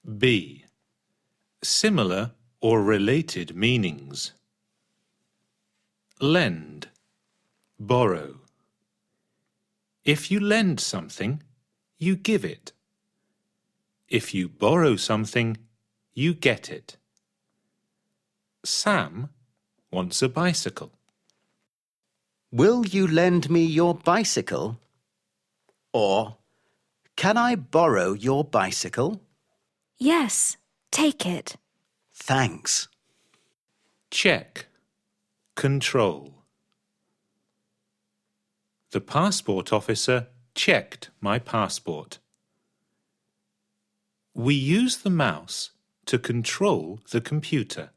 B. Similar or related meanings. Lend, borrow. If you lend something, you give it. If you borrow something, you get it. Sam wants a bicycle. Will you lend me your bicycle? Or, can I borrow your bicycle? Yes, take it. Thanks. Check, control. The passport officer checked my passport. We use the mouse to control the computer.